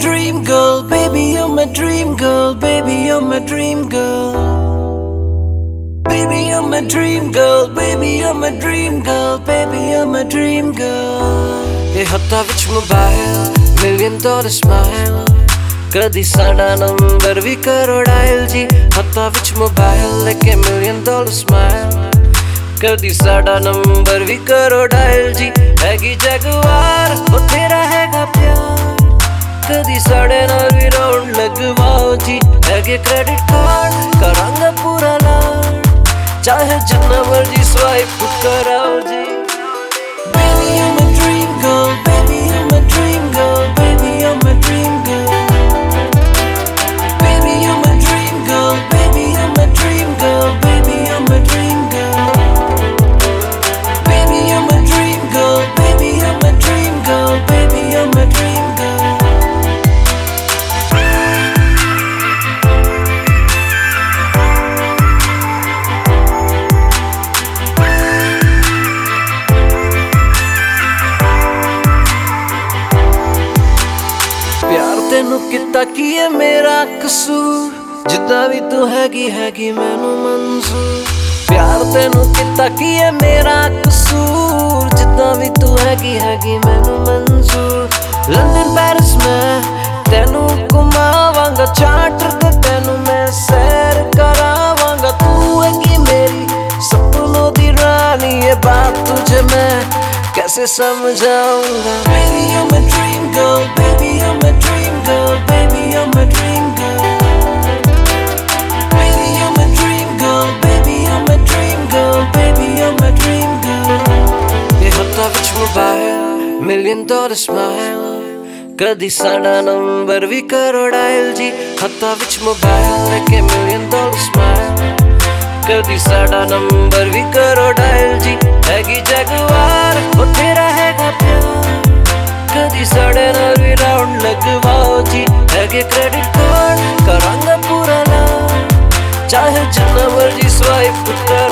dream girl, baby, you're my dream girl, baby, you're my dream girl. Baby, you're my dream girl, baby, you're my dream girl, baby, you're my dream girl. ये हत्ता विच mobile, $1 million smile. कदी साडा number भी करो dial जी. हत्ता विच mobile लेके $1 million smile. कदी साडा नंबर भी करो डायल जी. हैगी जगवार वो तेरा हैगा प्यार. कदी साडे नाल भी राउंड लगवाओ जी. हैगे क्रेडिट कार्ड करांगा पूरा लाड. चाहे जितना मर्जी स्वाइप कराओ जी. Baby, you're my dream girl, baby, you're my dream girl, baby, you're my dream girl. Baby, you're my dream girl, baby, you're my dream girl, baby, you're my dream girl. Baby, you're my dream girl, baby, you're my dream girl, baby, you're my dream girl. प्यार तेनू किता की है मेरा कसूर. जिद्दां भी तू हैगी मैनू मंजूर. प्यार तेनू किता की है मेरा कसूर. जिद्दां भी तू हैगी मैनू मंजूर. लंदन पेरिस में तेनू घुमावांगा. चार्टर ते तेनू मैं सैर करावांगा. तू हैगी मेरी सपनों दी रानी. ये बात तुझे मैं कैसे समझाऊंगा. Baby, you're my dream girl, baby, you're my dream girl, baby, you're my dream girl. Baby, you're my dream girl, baby, you're my dream girl, baby, you're my dream girl. ये हत्ता विच मोबाइल, $1 million smile. कदी साडा number भी करो dial जी. हत्ता विच mobile लेके $1 million smile. कदी साडा नंबर भी करो डायल जी. हैगी जगवार वो तेरा हैगा प्यार. कदी साडे नाल भी राउंड लगवाओ जी. हैगे क्रेडिट कार्ड करांगा पूरा लाड. चाहे जितना मर्जी स्वाइप